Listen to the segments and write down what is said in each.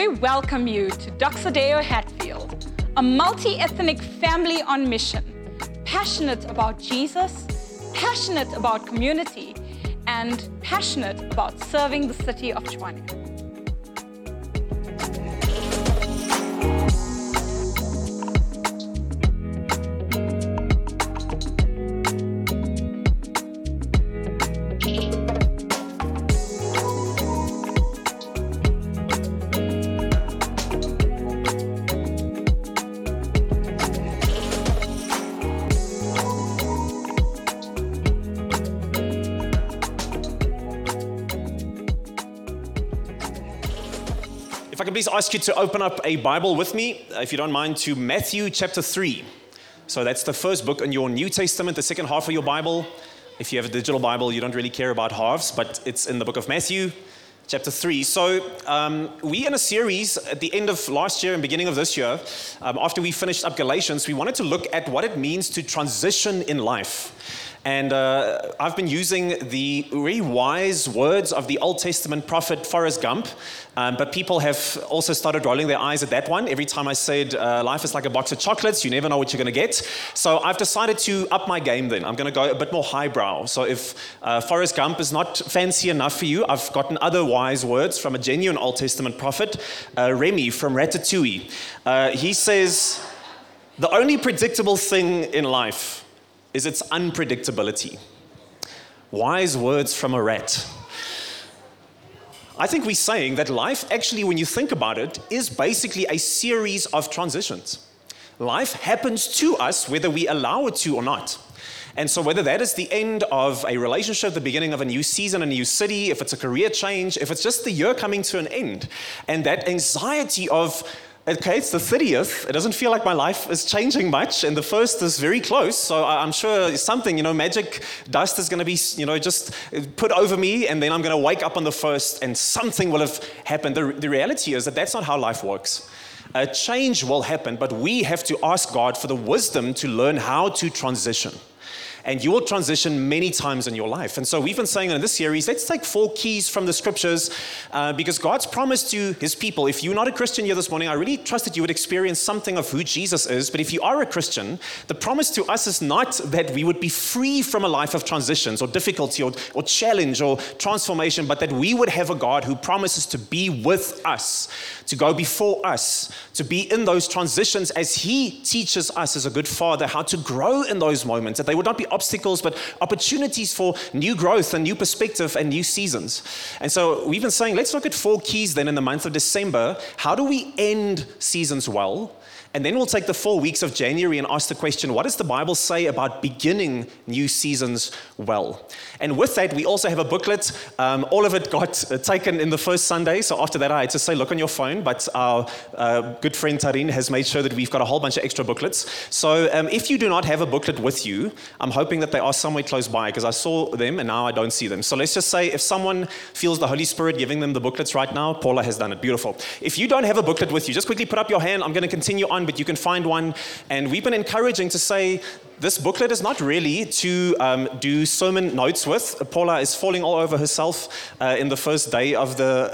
we welcome you to Doxa Deo Hatfield, a multi-ethnic family on mission, passionate about Jesus, passionate about community, and passionate about serving the city of Tshwane. If I can please ask you to open up a Bible with me, if you don't mind, to Matthew chapter 3. So that's the first book in your New Testament, the second half of your Bible. If you have a digital Bible, you don't really care about halves, but it's in the book of Matthew chapter 3. So we in a series at the end of last year and beginning of this year, after we finished up Galatians, we wanted to look at what it means to transition in life. And I've been using the very wise words of the Old Testament prophet Forrest Gump, but people have also started rolling their eyes at that one. Every time I said, life is like a box of chocolates, you never know what you're going to get. So I've decided to up my game then. I'm going to go a bit more highbrow. So if Forrest Gump is not fancy enough for you, I've gotten other wise words from a genuine Old Testament prophet, Remy from Ratatouille. He says, the only predictable thing in life is its unpredictability. Wise words from a rat. I think we're saying that life, actually, when you think about it, is basically a series of transitions. Life happens to us whether we allow it to or not. And so whether that is the end of a relationship, the beginning of a new season, a new city, if it's a career change, if it's just the year coming to an end, and that anxiety of, okay, it's the 30th. It doesn't feel like my life is changing much, and the first is very close. So I'm sure something, magic dust is going to be, just put over me, and then I'm going to wake up on the first, and something will have happened. The reality is that that's not how life works. A change will happen, but we have to ask God for the wisdom to learn how to transition. And you will transition many times in your life. And so we've been saying in this series, let's take 4 keys from the scriptures, because God's promised to his people, if you're not a Christian here this morning, I really trust that you would experience something of who Jesus is. But if you are a Christian, the promise to us is not that we would be free from a life of transitions or difficulty or challenge or transformation, but that we would have a God who promises to be with us, to go before us, to be in those transitions as he teaches us as a good father how to grow in those moments, that they would not be obstacles, but opportunities for new growth and new perspective and new seasons. And so we've been saying, let's look at 4 keys then in the month of December. How do we end seasons well? And then we'll take the 4 weeks of January and ask the question, what does the Bible say about beginning new seasons well? And with that, we also have a booklet. All of it got taken in the first Sunday. So after that, I had to say, look on your phone. But our good friend Tarin has made sure that we've got a whole bunch of extra booklets. So if you do not have a booklet with you, I'm hoping that they are somewhere close by, because I saw them and now I don't see them. So let's just say if someone feels the Holy Spirit giving them the booklets right now, Paula has done it. Beautiful. If you don't have a booklet with you, just quickly put up your hand. I'm going to continue on, but you can find one. And we've been encouraging to say, this booklet is not really to do sermon notes with. Paula is falling all over herself in the first day of the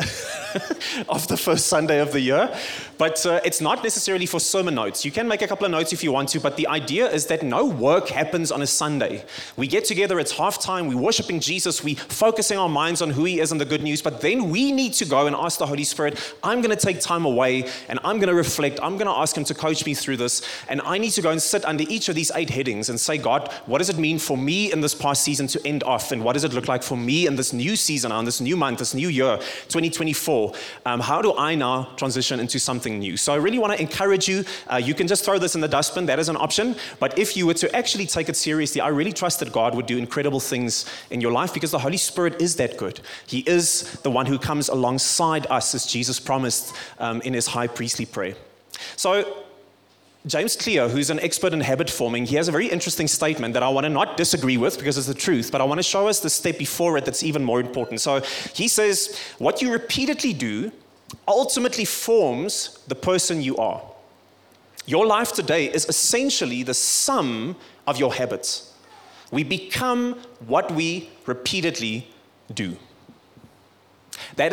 of the first Sunday of the year. But it's not necessarily for sermon notes. You can make a couple of notes if you want to, but the idea is that no work happens on a Sunday. We get together, it's halftime, we're worshiping Jesus, we're focusing our minds on who he is and the good news, but then we need to go and ask the Holy Spirit, I'm going to take time away and I'm going to reflect, I'm going to ask him to coach me through this, and I need to go and sit under each of these 8 headings and say, God, what does it mean for me in this past season to end off, and what does it look like for me in this new season, on this new month, this new year, 2024? How do I now transition into something new? So I really want to encourage you. You can just throw this in the dustbin. That is an option. But if you were to actually take it seriously, I really trust that God would do incredible things in your life, because the Holy Spirit is that good. He is the one who comes alongside us, as Jesus promised in his high priestly prayer. So James Clear, who's an expert in habit forming, he has a very interesting statement that I want to not disagree with because it's the truth, but I want to show us the step before it that's even more important. So he says, what you repeatedly do ultimately forms the person you are. Your life today is essentially the sum of your habits. We become what we repeatedly do. That is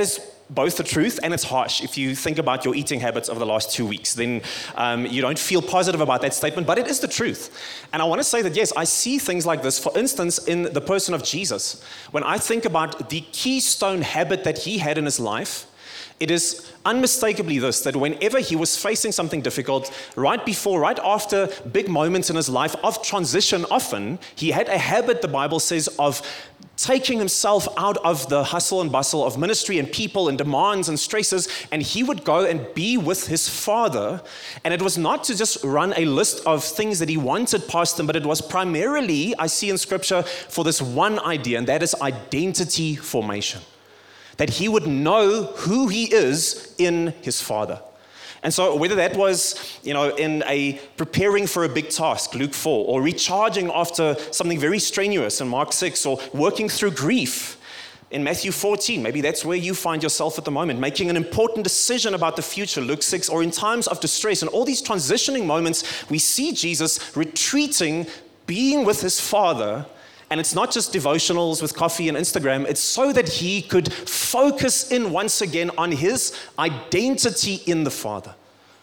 both the truth and it's harsh. If you think about your eating habits over the last 2 weeks, then you don't feel positive about that statement, but it is the truth. And I want to say that, yes, I see things like this, for instance, in the person of Jesus. When I think about the keystone habit that he had in his life, it is unmistakably this, that whenever he was facing something difficult, right after big moments in his life of transition often, he had a habit, the Bible says, of taking himself out of the hustle and bustle of ministry and people and demands and stresses, and he would go and be with his Father. And it was not to just run a list of things that he wanted past him, but it was primarily, I see in Scripture, for this one idea, and that is identity formation. That he would know who he is in his Father. And so whether that was, in a preparing for a big task, Luke 4, or recharging after something very strenuous in Mark 6, or working through grief in Matthew 14, maybe that's where you find yourself at the moment, making an important decision about the future, Luke 6, or in times of distress, and all these transitioning moments, we see Jesus retreating, being with his Father. And it's not just devotionals with coffee and Instagram. It's so that he could focus in once again on his identity in the Father.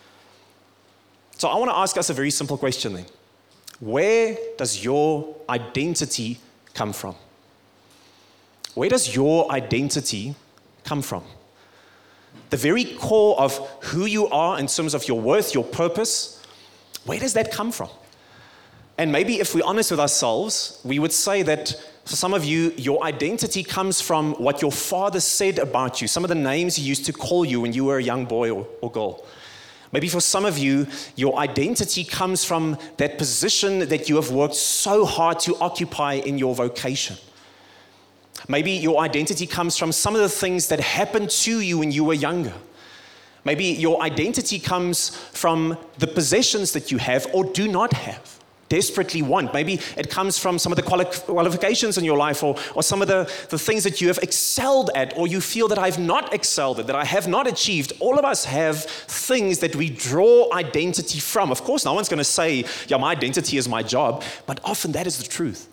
So I want to ask us a very simple question then. Where does your identity come from? Where does your identity come from? The very core of who you are in terms of your worth, your purpose, where does that come from? And maybe if we're honest with ourselves, we would say that for some of you, your identity comes from what your father said about you, some of the names he used to call you when you were a young boy or girl. Maybe for some of you, your identity comes from that position that you have worked so hard to occupy in your vocation. Maybe your identity comes from some of the things that happened to you when you were younger. Maybe your identity comes from the possessions that you have or do not have. Desperately want. Maybe it comes from some of the qualifications in your life or some of the things that you have excelled at, or you feel that I've not excelled at, that I have not achieved. All of us have things that we draw identity from. Of course, no one's going to say, yeah, my identity is my job, but often that is the truth.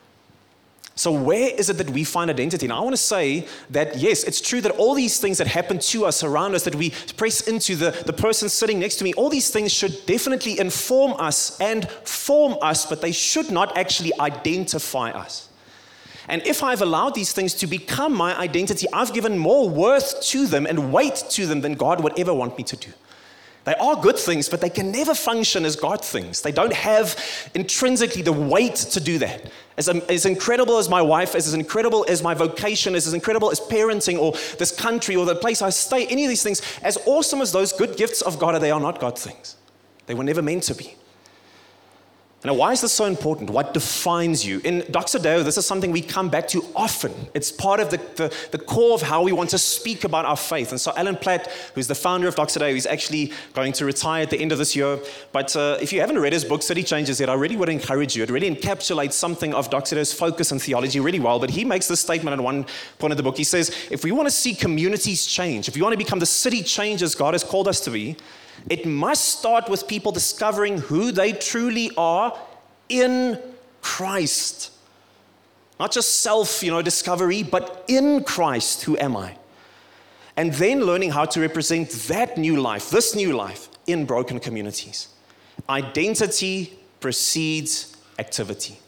So where is it that we find identity? And I want to say that, yes, it's true that all these things that happen to us, around us, that we press into the person sitting next to me, all these things should definitely inform us and form us, but they should not actually identify us. And if I've allowed these things to become my identity, I've given more worth to them and weight to them than God would ever want me to do. They are good things, but they can never function as God things. They don't have intrinsically the weight to do that. As incredible as my wife is, as incredible as my vocation is, as incredible as parenting or this country or the place I stay, any of these things, as awesome as those good gifts of God are, they are not God things. They were never meant to be. Now, why is this so important? What defines you? In Doxa Deo, this is something we come back to often. It's part of the core of how we want to speak about our faith. And so Alan Platt, who's the founder of Doxa Deo, he's actually going to retire at the end of this year. But if you haven't read his book, City Changes Yet, I really would encourage you. It really encapsulates something of Doxa Deo's focus and theology really well. But he makes this statement at one point of the book. He says, if we want to see communities change, if we want to become the city changers God has called us to be, it must start with people discovering who they truly are in Christ. Not just self-discovery, but in Christ, who am I? And then learning how to represent that new life, this new life, in broken communities. Identity precedes activity.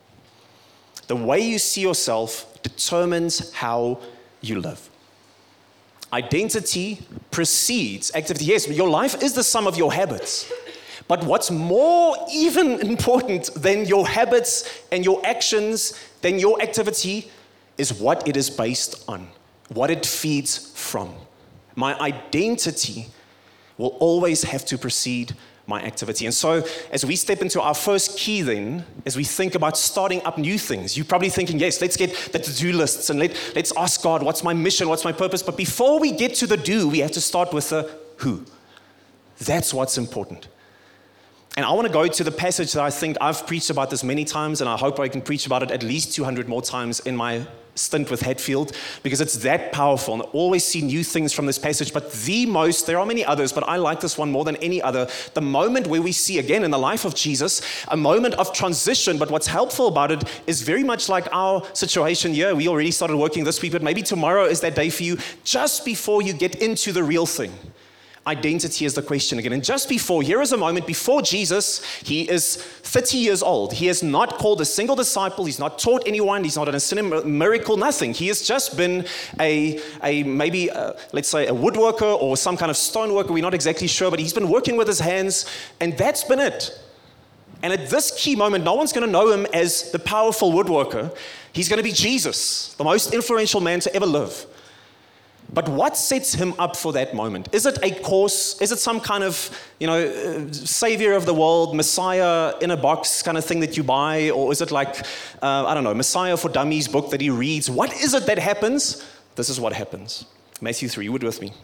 The way you see yourself determines how you live. Identity precedes activity. Yes, your life is the sum of your habits. But what's more even important than your habits and your actions, than your activity, is what it is based on, what it feeds from. My identity will always have to precede my activity. And so as we step into our first key then, as we think about starting up new things, you're probably thinking, yes, let's get the to-do lists and let's ask God, what's my mission, what's my purpose? But before we get to the do, we have to start with the who. That's what's important. And I want to go to the passage that I think I've preached about this many times, and I hope I can preach about it at least 200 more times in my stint with Hatfield because it's that powerful and I always see new things from this passage. But there are many others, but I like this one more than any other. The moment where we see again in the life of Jesus, a moment of transition, but what's helpful about it is very much like our situation here. We already started working this week, but maybe tomorrow is that day for you. Just before you get into the real thing, identity is the question again. And just before, here is a moment before Jesus, he is 30 years old. He has not called a single disciple. He's not taught anyone. He's not done a single miracle, nothing. He has just been let's say a woodworker or some kind of stoneworker. We're not exactly sure, but he's been working with his hands, and that's been it. And at this key moment, no one's going to know him as the powerful woodworker. He's going to be Jesus, the most influential man to ever live. But what sets him up for that moment? Is it a course? Is it some kind of, savior of the world, Messiah in a box kind of thing that you buy? Or is it like, Messiah for Dummies book that he reads? What is it that happens? This is what happens. Matthew 3, you would with me.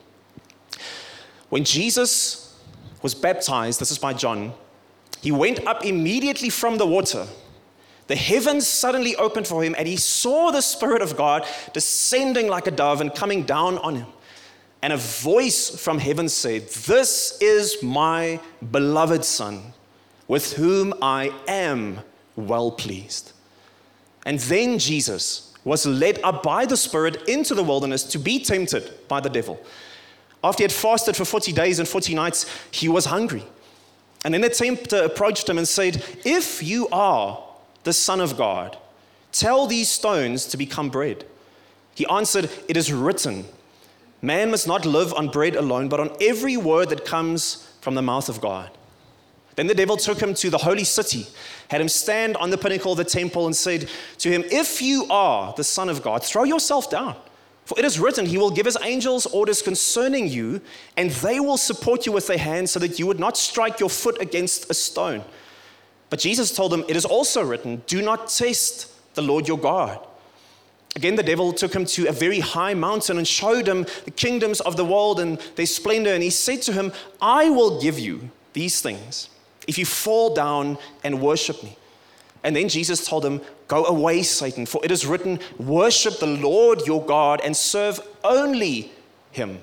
When Jesus was baptized, this is by John, he went up immediately from the water. The heavens suddenly opened for him, and he saw the Spirit of God descending like a dove and coming down on him. And a voice from heaven said, "This is my beloved Son, with whom I am well pleased." And then Jesus was led up by the Spirit into the wilderness to be tempted by the devil. After he had fasted for 40 days and 40 nights, he was hungry. And then the tempter approached him and said, "If you are the Son of God, tell these stones to become bread." He answered, "It is written, man must not live on bread alone, but on every word that comes from the mouth of God." Then the devil took him to the holy city, had him stand on the pinnacle of the temple and said to him, "If you are the Son of God, throw yourself down. For it is written, he will give his angels orders concerning you, and they will support you with their hands so that you would not strike your foot against a stone." But Jesus told him, "It is also written, do not test the Lord your God." Again, the devil took him to a very high mountain and showed him the kingdoms of the world and their splendor. And he said to him, "I will give you these things if you fall down and worship me." And then Jesus told him, "Go away, Satan, for it is written, worship the Lord your God and serve only him."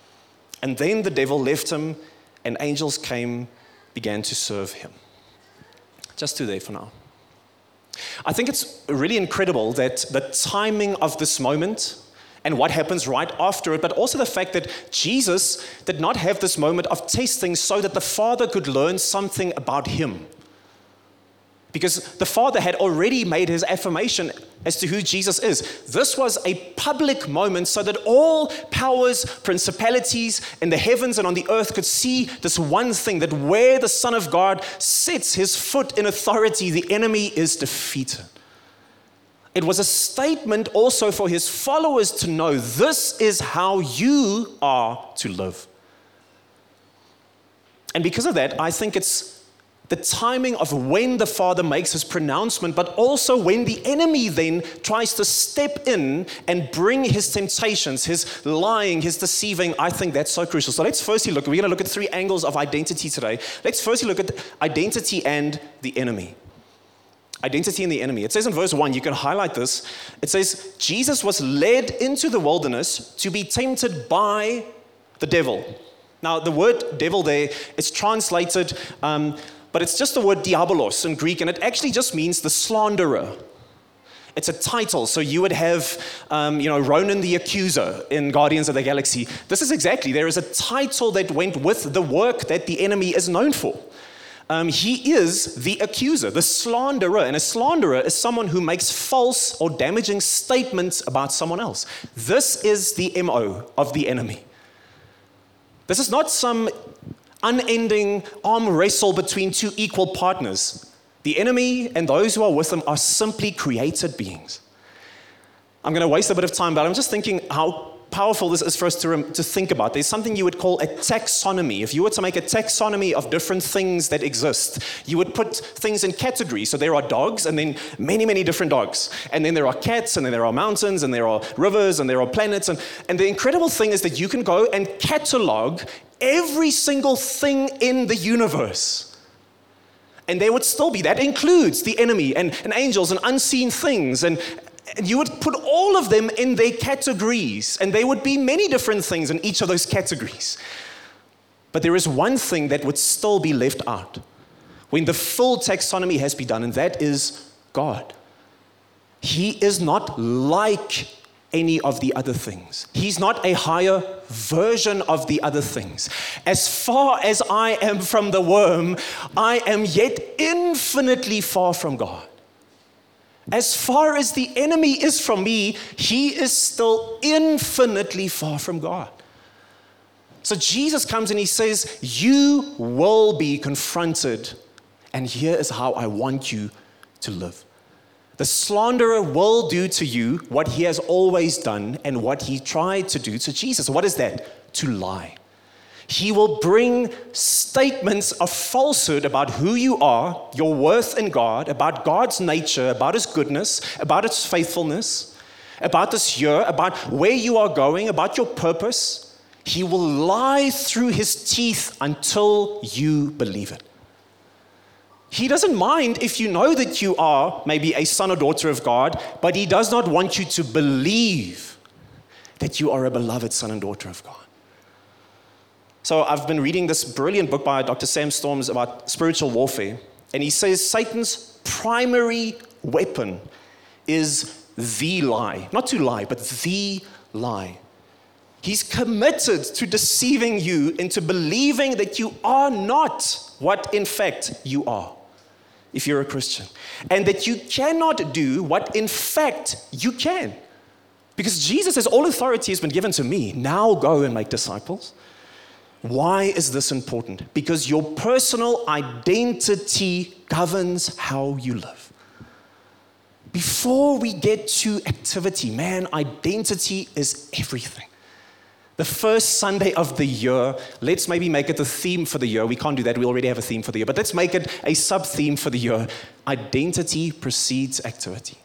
And then the devil left him, and angels began to serve him. Just two there for now. I think it's really incredible that the timing of this moment and what happens right after it, but also the fact that Jesus did not have this moment of testing so that the Father could learn something about him. Because the Father had already made his affirmation as to who Jesus is. This was a public moment so that all powers, principalities in the heavens and on the earth could see this one thing, that where the Son of God sets his foot in authority, the enemy is defeated. It was a statement also for his followers to know this is how you are to live. And because of that, I think it's the timing of when the Father makes his pronouncement, but also when the enemy then tries to step in and bring his temptations, his lying, his deceiving. I think that's so crucial. So let's firstly we're going to look at three angles of identity today. Let's firstly look at identity and the enemy. Identity and the enemy. It says in verse 1, you can highlight this. It says, Jesus was led into the wilderness to be tempted by the devil. Now, the word devil there is translated, but it's just the word diabolos in Greek, and it actually just means the slanderer. It's a title, so you would have, Ronan the Accuser in Guardians of the Galaxy. This is exactly, there is a title that went with the work that the enemy is known for. He is the accuser, the slanderer, and a slanderer is someone who makes false or damaging statements about someone else. This is the MO of the enemy. This is not some unending arm wrestle between two equal partners. The enemy and those who are with him are simply created beings. I'm going to waste a bit of time, but I'm just thinking how powerful this is for us to think about. There's something you would call a taxonomy. If you were to make a taxonomy of different things that exist, you would put things in categories. So there are dogs, and then many, many different dogs. And then there are cats, and then there are mountains, and there are rivers, and there are planets. And the incredible thing is that you can go and catalog every single thing in the universe. And there would still be, that includes the enemy and angels and unseen things and And you would put all of them in their categories, and there would be many different things in each of those categories. But there is one thing that would still be left out when the full taxonomy has been done, and that is God. He is not like any of the other things. He's not a higher version of the other things. As far as I am from the worm, I am yet infinitely far from God. As far as the enemy is from me, he is still infinitely far from God. So Jesus comes and he says, you will be confronted, and here is how I want you to live. The slanderer will do to you what he has always done and what he tried to do to Jesus. What is that? To lie. He will bring statements of falsehood about who you are, your worth in God, about God's nature, about his goodness, about his faithfulness, about this year, about where you are going, about your purpose. He will lie through his teeth until you believe it. He doesn't mind if you know that you are maybe a son or daughter of God, but he does not want you to believe that you are a beloved son and daughter of God. So I've been reading this brilliant book by Dr. Sam Storms about spiritual warfare, and he says Satan's primary weapon is the lie. Not to lie, but the lie. He's committed to deceiving you into believing that you are not what in fact you are, if you're a Christian, and that you cannot do what in fact you can. Because Jesus says, all authority has been given to me. Now go and make disciples. Why is this important? Because your personal identity governs how you live. Before we get to activity, man, identity is everything. The first Sunday of the year, let's maybe make it the theme for the year. We can't do that. We already have a theme for the year. But let's make it a sub-theme for the year. Identity precedes activity.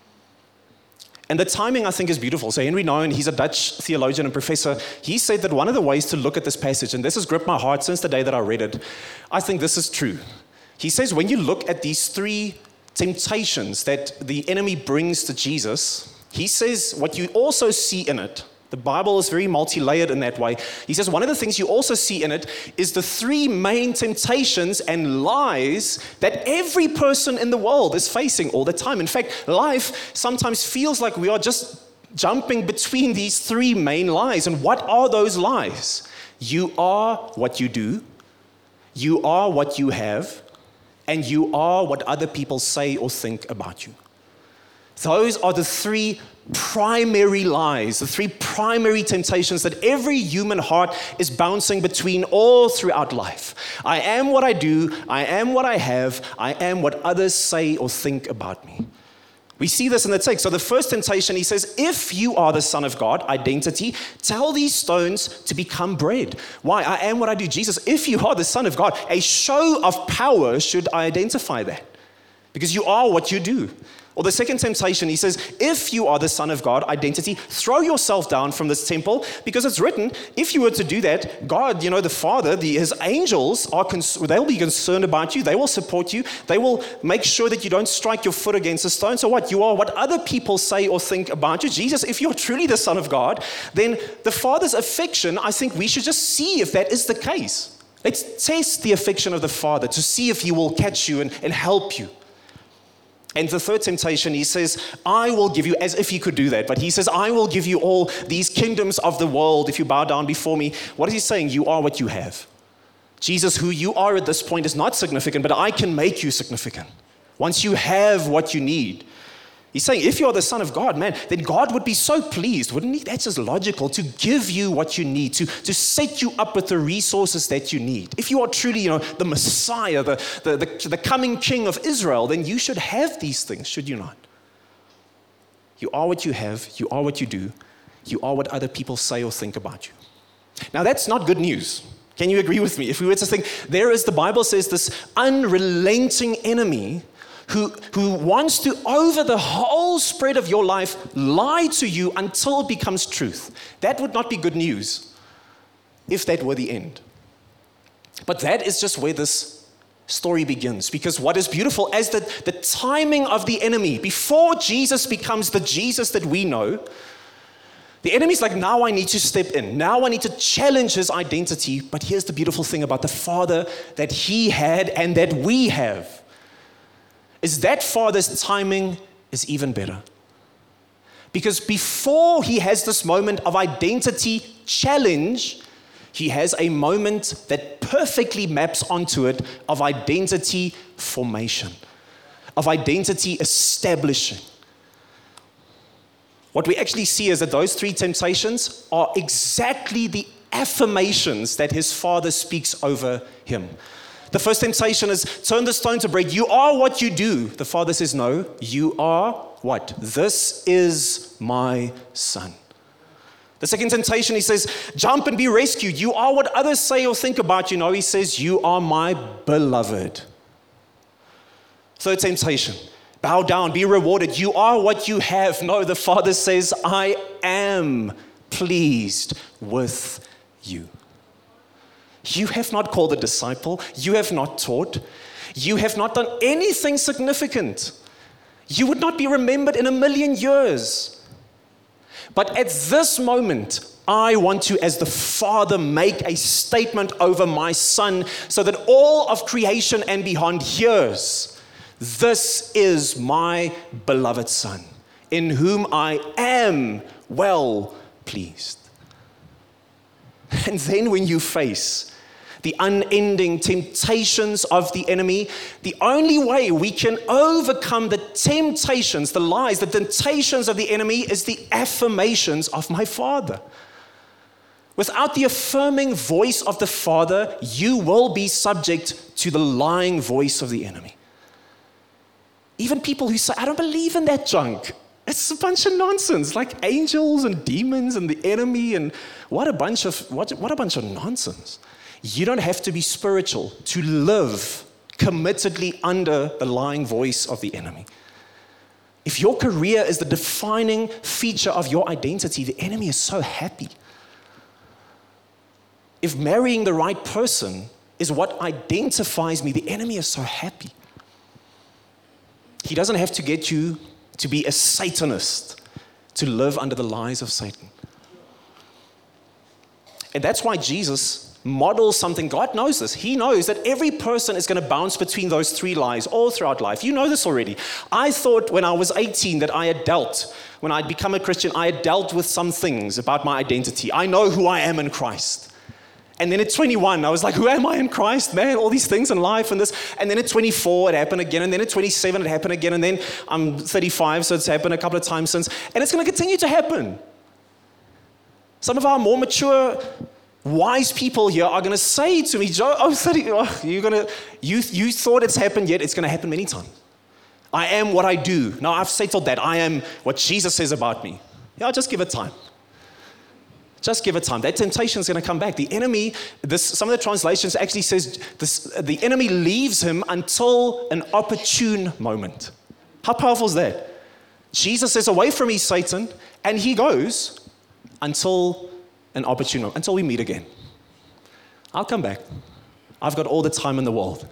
And the timing, I think, is beautiful. So Henry Nouwen, he's a Dutch theologian and professor. He said that one of the ways to look at this passage, and this has gripped my heart since the day that I read it, I think this is true. He says when you look at these three temptations that the enemy brings to Jesus, he says what you also see in it, the Bible is very multi-layered in that way. He says one of the things you also see in it is the three main temptations and lies that every person in the world is facing all the time. In fact, life sometimes feels like we are just jumping between these three main lies. And what are those lies? You are what you do, you are what you have, and you are what other people say or think about you. Those are the three primary lies, the three primary temptations that every human heart is bouncing between all throughout life. I am what I do, I am what I have, I am what others say or think about me. We see this in the text. So the first temptation, he says, if you are the Son of God, identity, tell these stones to become bread. Why? I am what I do. Jesus, if you are the Son of God, a show of power should identify that. Because you are what you do. Or the second temptation, he says, if you are the Son of God, identity, throw yourself down from this temple, because it's written, if you were to do that, God, the Father, his angels, they'll be concerned about you, they will support you, they will make sure that you don't strike your foot against a stone. So what? You are what other people say or think about you. Jesus, if you're truly the Son of God, then the Father's affection, I think we should just see if that is the case. Let's test the affection of the Father to see if he will catch you and help you. And the third temptation, he says, I will give you, as if he could do that, but he says, I will give you all these kingdoms of the world if you bow down before me. What is he saying? You are what you have. Jesus, who you are at this point is not significant, but I can make you significant. Once you have what you need. He's saying, if you're the Son of God, man, then God would be so pleased, wouldn't he? That's just logical, to give you what you need, to set you up with the resources that you need. If you are truly, the Messiah, the coming King of Israel, then you should have these things, should you not? You are what you have, you are what you do, you are what other people say or think about you. Now, that's not good news. Can you agree with me? If we were to think, the Bible says, this unrelenting enemy who wants to, over the whole spread of your life, lie to you until it becomes truth. That would not be good news if that were the end. But that is just where this story begins. Because what is beautiful, as the timing of the enemy, before Jesus becomes the Jesus that we know, the enemy's like, now I need to step in. Now I need to challenge his identity. But here's the beautiful thing about the Father that he had and that we have, is that Father's timing is even better. Because before he has this moment of identity challenge, he has a moment that perfectly maps onto it of identity formation, of identity establishing. What we actually see is that those three temptations are exactly the affirmations that his Father speaks over him. The first temptation is, turn the stone to bread. You are what you do. The Father says, no, you are what? This is my Son. The second temptation, he says, jump and be rescued. You are what others say or think about you. No, he says, you are my beloved. Third temptation, bow down, be rewarded. You are what you have. No, the Father says, I am pleased with you. You have not called a disciple. You have not taught. You have not done anything significant. You would not be remembered in 1,000,000 years. But at this moment, I want to, as the Father, make a statement over my Son so that all of creation and beyond hears, this is my beloved Son, in whom I am well pleased. And then when you face the unending temptations of the enemy, the only way we can overcome the temptations, the lies, the temptations of the enemy is the affirmations of my Father. Without the affirming voice of the Father, you will be subject to the lying voice of the enemy. Even people who say, I don't believe in that junk. It's a bunch of nonsense, like angels and demons and the enemy, and what a bunch of nonsense. You don't have to be spiritual to live committedly under the lying voice of the enemy. If your career is the defining feature of your identity, the enemy is so happy. If marrying the right person is what identifies me, the enemy is so happy. He doesn't have to get you to be a Satanist to live under the lies of Satan. And that's why Jesus models something. God knows this. He knows that every person is going to bounce between those three lies all throughout life. You know this already. I thought when I was 18 that when I'd become a Christian, I had dealt with some things about my identity. I know who I am in Christ. And then at 21, I was like, who am I in Christ? Man, all these things in life and this. And then at 24, it happened again. And then at 27, it happened again. And then I'm 35, so it's happened a couple of times since. And it's going to continue to happen. Some of our more mature, wise people here are going to say to me, Joe, you thought it's happened, yet it's going to happen many times. I am what I do. Now, I've settled that. I am what Jesus says about me. Yeah, just give it time. Just give it time. That temptation is going to come back. The enemy, some of the translations actually says the enemy leaves him until an opportune moment. How powerful is that? Jesus says, away from me, Satan, and he goes until an opportune moment, until we meet again. I'll come back. I've got all the time in the world.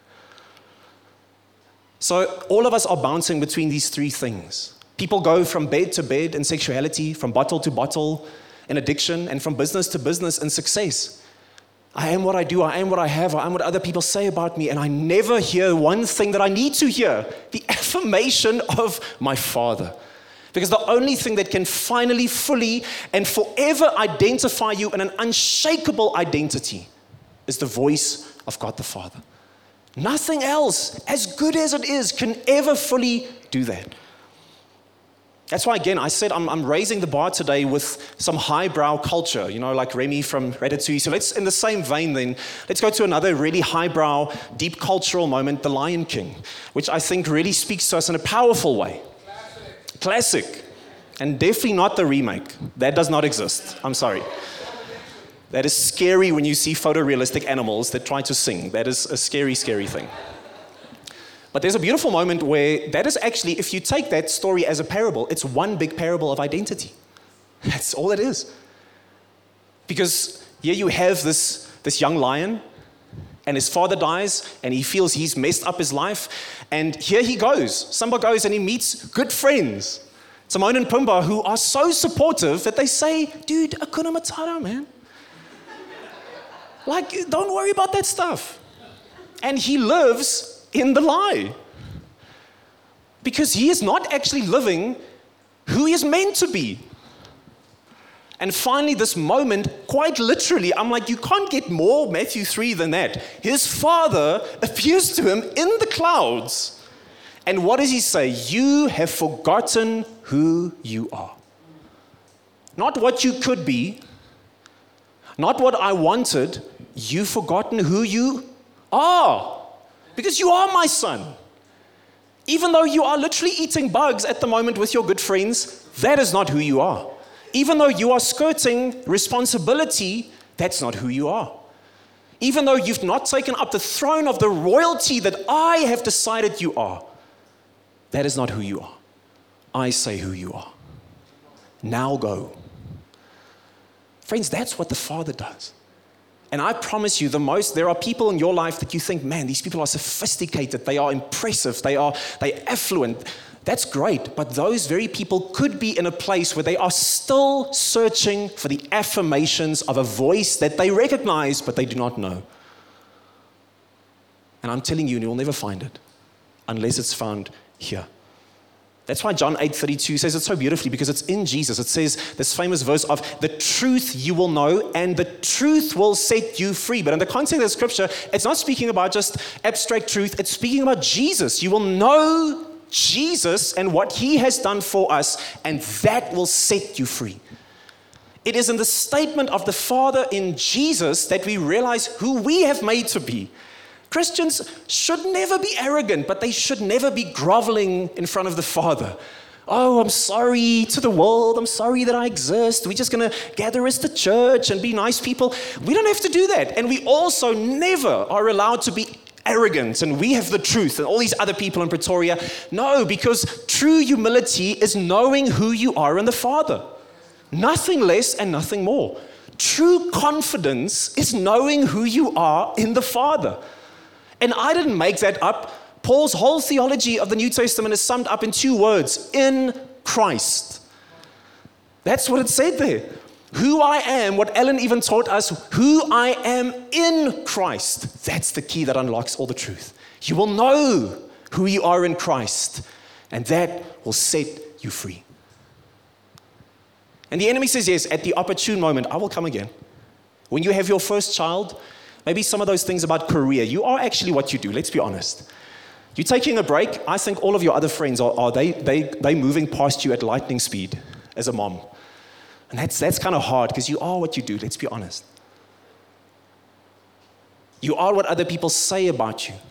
So all of us are bouncing between these three things. People go from bed to bed in sexuality, from bottle to bottle in addiction, and from business to business in success. I am what I do, I am what I have, I am what other people say about me, and I never hear one thing that I need to hear, the affirmation of my Father. Because the only thing that can finally, fully, and forever identify you in an unshakable identity is the voice of God the Father. Nothing else, as good as it is, can ever fully do that. That's why, again, I said I'm raising the bar today with some highbrow culture, like Remy from Ratatouille. So let's, in the same vein then, let's go to another really highbrow, deep cultural moment, The Lion King, which I think really speaks to us in a powerful way. Classic. And definitely not the remake. That does not exist. I'm sorry. That is scary when you see photorealistic animals that try to sing. That is a scary, scary thing. But there's a beautiful moment where that is actually, if you take that story as a parable, it's one big parable of identity. That's all it is. Because here you have this young lion. And his father dies, and he feels he's messed up his life. And here he goes. Simba goes and he meets good friends, Timon and Pumbaa, who are so supportive that they say, dude, Hakuna Matata, man. Like, don't worry about that stuff. And he lives in the lie. Because he is not actually living who he is meant to be. And finally, this moment, quite literally, I'm like, you can't get more Matthew 3 than that. His father appears to him in the clouds. And what does he say? You have forgotten who you are. Not what you could be, not what I wanted. You've forgotten who you are. Because you are my son. Even though you are literally eating bugs at the moment with your good friends, that is not who you are. Even though you are skirting responsibility, that's not who you are. Even though you've not taken up the throne of the royalty that I have decided you are, that is not who you are. I say who you are. Now go. Friends, that's what the Father does. And I promise you, there are people in your life that you think, man, these people are sophisticated, they are impressive, they are affluent. That's great, but those very people could be in a place where they are still searching for the affirmations of a voice that they recognize, but they do not know. And I'm telling you, you'll never find it unless it's found here. That's why John 8:32 says it so beautifully, because it's in Jesus. It says this famous verse of the truth you will know and the truth will set you free. But in the context of the scripture, it's not speaking about just abstract truth. It's speaking about Jesus. You will know Jesus and what he has done for us, and that will set you free. It is in the statement of the Father in Jesus that we realize who we have made to be. Christians should never be arrogant, but they should never be groveling in front of the Father. Oh, I'm sorry to the world. I'm sorry that I exist. We're just going to gather as the church and be nice people. We don't have to do that. And we also never are allowed to be arrogant and we have the truth and all these other people in Pretoria. No, because true humility is knowing who you are in the Father. Nothing less and nothing more. True confidence is knowing who you are in the Father. And I didn't make that up. Paul's whole theology of the New Testament is summed up in 2 words: in Christ. That's what it said there. Who I am, what Ellen even taught us, who I am in Christ. That's the key that unlocks all the truth. You will know who you are in Christ, and that will set you free. And the enemy says, yes, at the opportune moment, I will come again. When you have your first child, maybe some of those things about career, you are actually what you do, let's be honest. You're taking a break. I think all of your other friends, are they moving past you at lightning speed as a mom? And that's kind of hard because you are what you do, let's be honest. You are what other people say about you.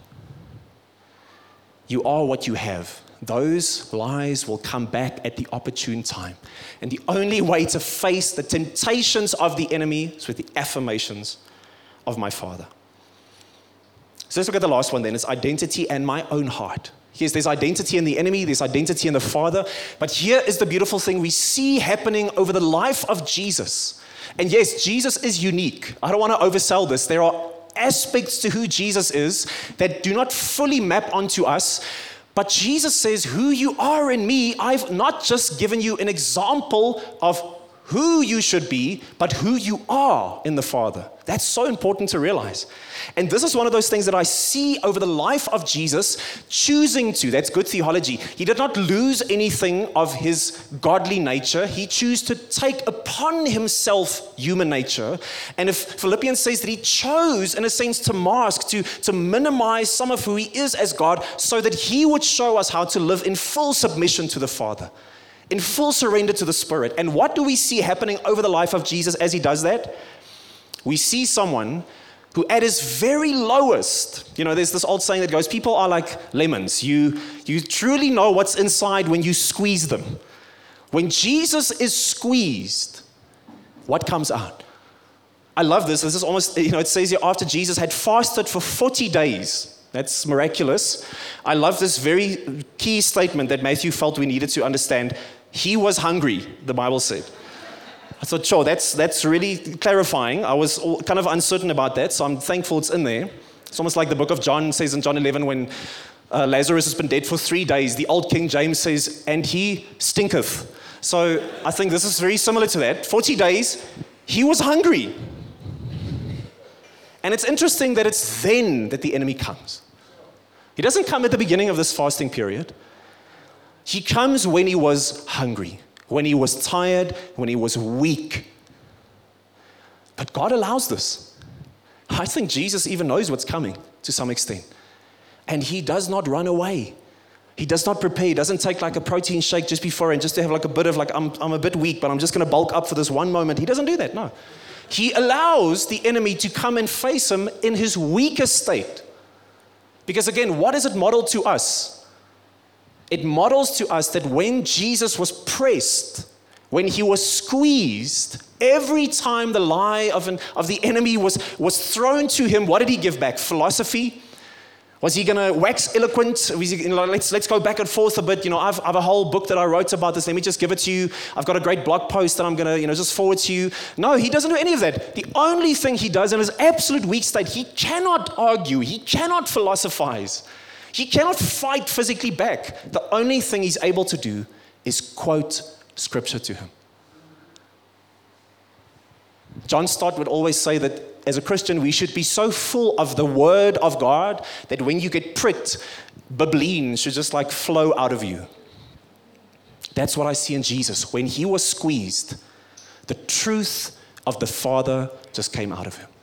You are what you have. Those lies will come back at the opportune time. And the only way to face the temptations of the enemy is with the affirmations of my Father. So let's look at the last one then. It's identity and my own heart. Yes, there's identity in the enemy, there's identity in the Father. But here is the beautiful thing we see happening over the life of Jesus. And yes, Jesus is unique. I don't want to oversell this. There are aspects to who Jesus is that do not fully map onto us. But Jesus says, who you are in me, I've not just given you an example of who you should be, but who you are in the Father. That's so important to realize. And this is one of those things that I see over the life of Jesus choosing to. That's good theology. He did not lose anything of his godly nature. He chose to take upon himself human nature. And if Philippians says that he chose, in a sense, to mask, to minimize some of who he is as God, so that he would show us how to live in full submission to the Father, in full surrender to the Spirit. And what do we see happening over the life of Jesus as he does that? We see someone who at his very lowest, there's this old saying that goes, people are like lemons. You truly know what's inside when you squeeze them. When Jesus is squeezed, what comes out? I love this. This is almost, it says here, after Jesus had fasted for 40 days. That's miraculous. I love this very key statement that Matthew felt we needed to understand. He was hungry, the Bible said. I thought, sure, that's really clarifying. I was kind of uncertain about that, so I'm thankful it's in there. It's almost like the book of John says in John 11 when Lazarus has been dead for 3 days. The old King James says, and he stinketh. So I think this is very similar to that. 40 days, he was hungry. And it's interesting that it's then that the enemy comes. He doesn't come at the beginning of this fasting period. He comes when he was hungry, when he was tired, when he was weak. But God allows this. I think Jesus even knows what's coming to some extent. And he does not run away. He does not prepare. He doesn't take like a protein shake just before and just to have like a bit of like, I'm a bit weak, but I'm just going to bulk up for this one moment. He doesn't do that, no. He allows the enemy to come and face him in his weakest state. Because again, what does it model to us? It models to us that when Jesus was pressed, when he was squeezed, every time the lie of the enemy was thrown to him, what did he give back? Philosophy? Was he going to wax eloquent? Was he, let's go back and forth a bit. I have a whole book that I wrote about this. Let me just give it to you. I've got a great blog post that I'm going to just forward to you. No, he doesn't do any of that. The only thing he does in his absolute weak state, he cannot argue. He cannot philosophize. He cannot fight physically back. The only thing he's able to do is quote scripture to him. John Stott would always say that as a Christian, we should be so full of the word of God that when you get pricked, bubbline should just like flow out of you. That's what I see in Jesus. When he was squeezed, the truth of the Father just came out of him.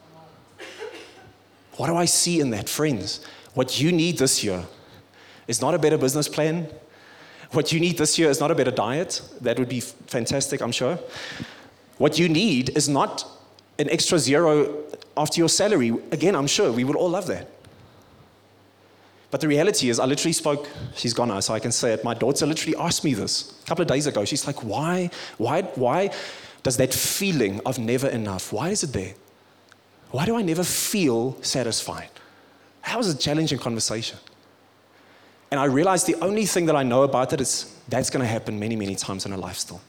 What do I see in that, friends? What you need this year is not a better business plan. What you need this year is not a better diet. That would be fantastic, I'm sure. What you need is not an extra zero after your salary. Again, I'm sure we would all love that. But the reality is, I literally spoke, she's gone now, so I can say it. My daughter literally asked me this a couple of days ago. She's like, why does that feeling of never enough, why is it there? Why do I never feel satisfied? That was a challenging conversation. And I realized the only thing that I know about it is that's going to happen many, many times in her life still.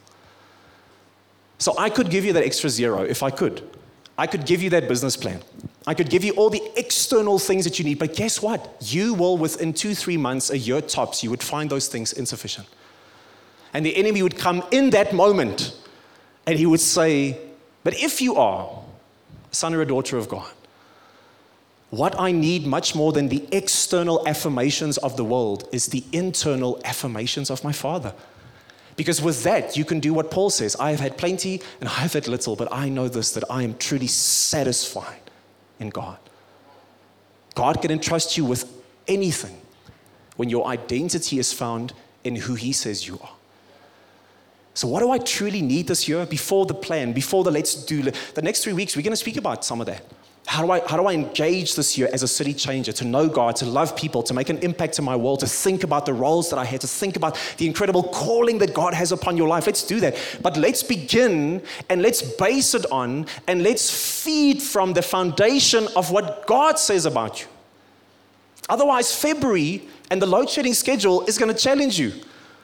So I could give you that extra zero if I could. I could give you that business plan. I could give you all the external things that you need. But guess what? You will, within 2-3 months, a year tops, you would find those things insufficient. And the enemy would come in that moment and he would say, but if you are a son or a daughter of God, what I need much more than the external affirmations of the world is the internal affirmations of my Father. Because with that, you can do what Paul says, I have had plenty and I have had little, but I know this, that I am truly satisfied in God. God can entrust you with anything when your identity is found in who he says you are. So what do I truly need this year? Before the plan, before the let's do, the next 3 weeks, we're going to speak about some of that. How do I engage this year as a city changer, to know God, to love people, to make an impact in my world, to think about the roles that I had, to think about the incredible calling that God has upon your life. Let's do that. But let's begin and let's base it on and let's feed from the foundation of what God says about you. Otherwise, February and the load shedding schedule is going to challenge you.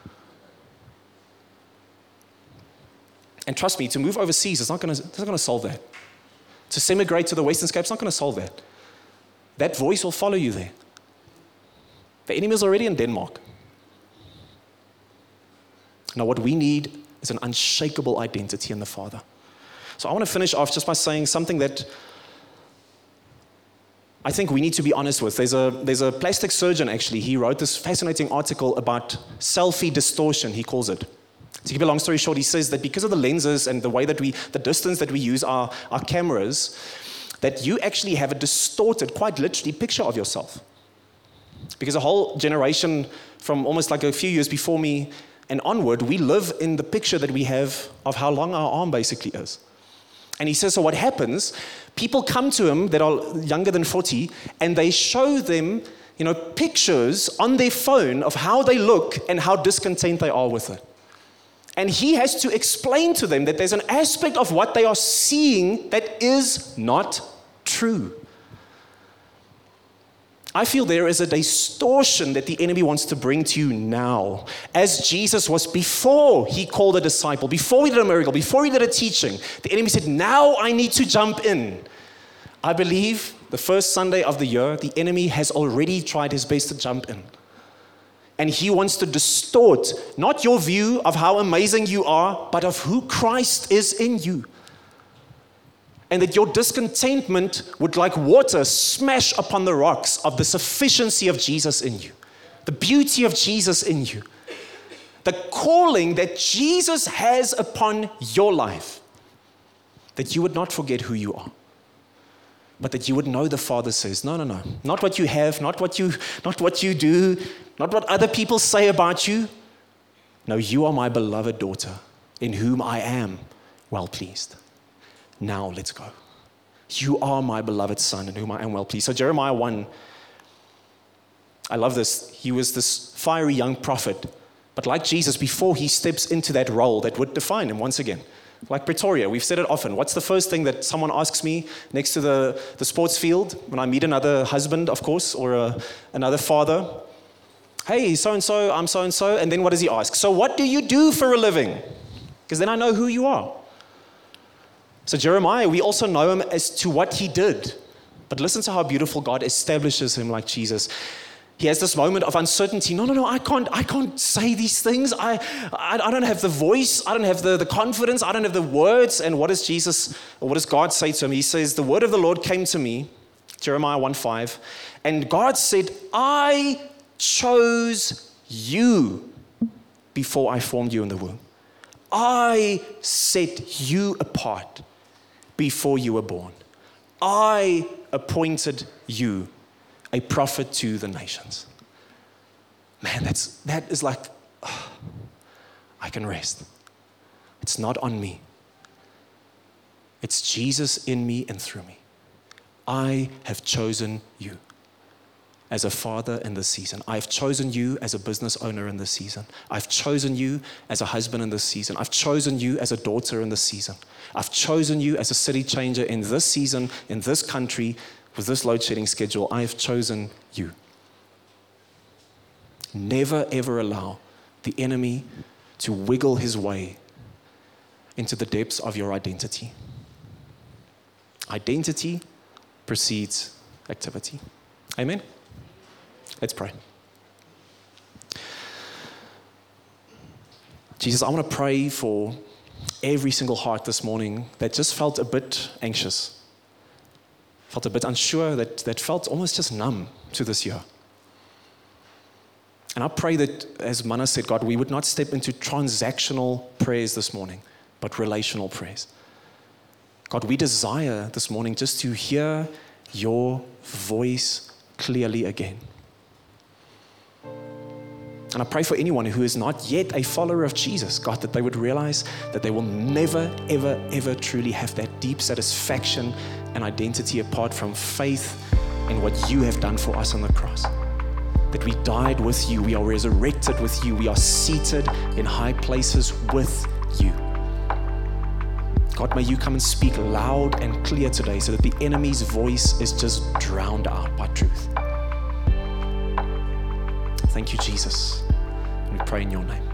And trust me, to move overseas is not going to solve that. To semigrate to the Western Cape is not going to solve that. That voice will follow you there. The enemy is already in Denmark. Now what we need is an unshakable identity in the Father. So I want to finish off just by saying something that I think we need to be honest with. There's a plastic surgeon, actually. He wrote this fascinating article about selfie distortion, he calls it. To keep a long story short, he says that because of the lenses and the way that the distance that we use our cameras, that you actually have a distorted, quite literally, picture of yourself. Because a whole generation from almost like a few years before me and onward, we live in the picture that we have of how long our arm basically is. And he says, so what happens, people come to him that are younger than 40, and they show them, pictures on their phone of how they look and how discontent they are with it. And he has to explain to them that there's an aspect of what they are seeing that is not true. I feel there is a distortion that the enemy wants to bring to you now. As Jesus was before he called a disciple, before he did a miracle, before he did a teaching, the enemy said, now I need to jump in. I believe the first Sunday of the year, the enemy has already tried his best to jump in. And he wants to distort not your view of how amazing you are, but of who Christ is in you. And that your discontentment would, like water, smash upon the rocks of the sufficiency of Jesus in you, the beauty of Jesus in you, the calling that Jesus has upon your life, that you would not forget who you are, but that you would know the Father says, no, not what you have, not what you do, not what other people say about you. No, you are my beloved daughter, in whom I am well pleased. Now let's go. You are my beloved son, in whom I am well pleased. So Jeremiah 1, I love this. He was this fiery young prophet, but like Jesus, before he steps into that role that would define him once again, like Pretoria, we've said it often. What's the first thing that someone asks me next to the sports field when I meet another husband, of course, or another father? Hey, so-and-so, I'm so-and-so. And then what does he ask? So what do you do for a living? Because then I know who you are. So Jeremiah, we also know him as to what he did. But listen to how beautiful God establishes him like Jesus. He has this moment of uncertainty. No, I can't say these things. I don't have the voice. I don't have the confidence. I don't have the words. And what does God say to him? He says, the word of the Lord came to me, Jeremiah 1:5, and God said, I chose you before I formed you in the womb. I set you apart before you were born. I appointed you a prophet to the nations. Man, that is like, I can rest. It's not on me. It's Jesus in me and through me. I have chosen you as a father in this season. I've chosen you as a business owner in this season. I've chosen you as a husband in this season. I've chosen you as a daughter in this season. I've chosen you as a city changer in this season, in this country, with this load shedding schedule. I have chosen you. Never ever allow the enemy to wiggle his way into the depths of your identity. Identity precedes activity. Amen? Let's pray. Jesus, I want to pray for every single heart this morning that just felt a bit anxious, felt a bit unsure, that felt almost just numb to this year. And I pray that, as Mana said, God, we would not step into transactional prayers this morning, but relational prayers. God, we desire this morning just to hear your voice clearly again. And I pray for anyone who is not yet a follower of Jesus, God, that they would realize that they will never, ever, ever truly have that deep satisfaction and identity apart from faith in what you have done for us on the cross. That we died with you, we are resurrected with you, we are seated in high places with you. God, may you come and speak loud and clear today so that the enemy's voice is just drowned out by truth. Thank you, Jesus. And we pray in your name.